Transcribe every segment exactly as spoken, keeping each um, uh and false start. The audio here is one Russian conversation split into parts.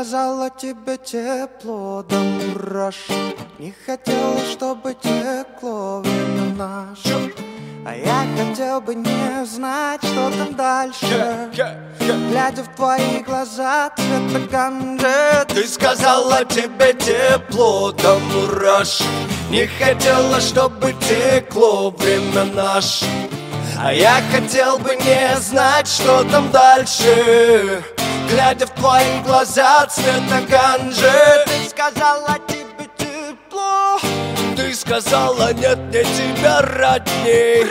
сказала тебе тепло до мурашек. Не хотела, чтобы текло время наше. А я хотел бы не знать, что там дальше. yeah, yeah, yeah. Глядя в твои глаза цвета ганджи. Ты сказала тебе тепло до мурашек. Не хотела, чтобы текло время наше. А я хотел бы не знать, что там дальше. Глядя в твои глаза цвета ганджи. Ты сказала тебе тепло. Ты сказала нет мне тебя родней.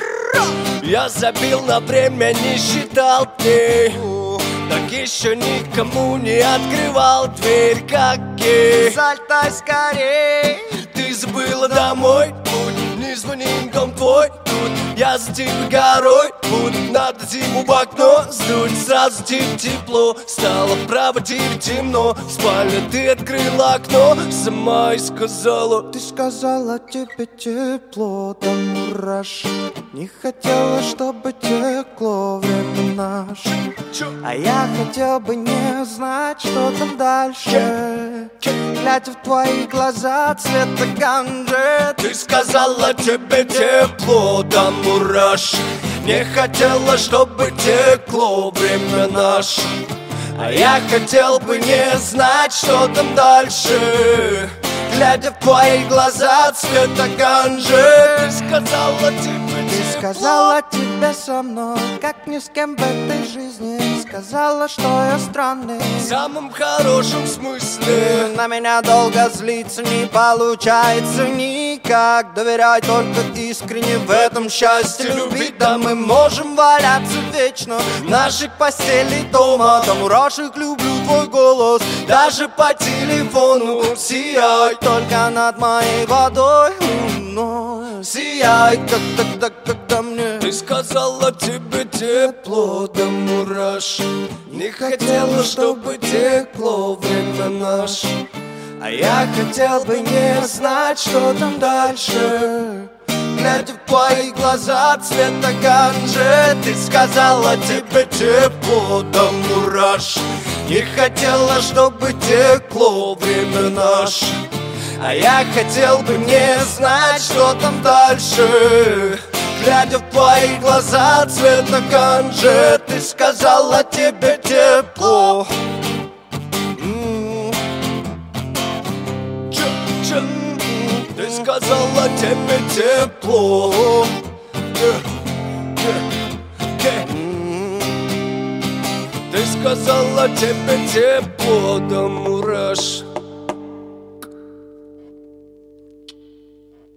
Я забил на время, не считал дней. Так еще никому не открывал дверь, как гей. Залтай скорей. Ты забыла домой путь, не звони в дом твой тут. Я за тебя горой буду, надо зиму в окно сдуть. Сразу тебе тепло, стало право тебе темно. В спальне ты открыла окно, сама и сказала. Ты сказала тебе тепло до мурашек. Не хотела, чтобы текло время наше. А я хотел бы не знать, что там дальше. Глядя в твои глаза цвета ганджи. Ты сказала тебе тепло до мурашек. Не хотела, чтобы текло время наше. А я хотел бы не знать, что там дальше. Глядя в твои глаза цвета ганджи. Ты сказала тебе тепло. Ты сказала тебе со мной, как ни с кем в этой жизни. Сказала, что я странный в самом хорошем смысле. На меня долго злиться не получается никак. Доверяй только искренне, в этом счастье любить. Да мы можем валяться вечно в нашей постели дома. До мурашек люблю твой голос, даже по телефону. Сияй только над моей водой луной. Сияй, как тогда, когда мне. Ты сказала тебе тепло до мурашек. Не хотела, чтобы текло время наше. А я хотел бы не знать, что там дальше. Глядя в твои глаза цвета ганджи. Ты сказала тебе тепло до мурашек. Не хотела, чтобы текло время наше. А я хотел бы не знать, что там дальше. Глядя в твои глаза цвета ганджи. Ты сказала тебе тепло. Ты сказала тебе тепло. Ты сказала тебе тепло до мурашек.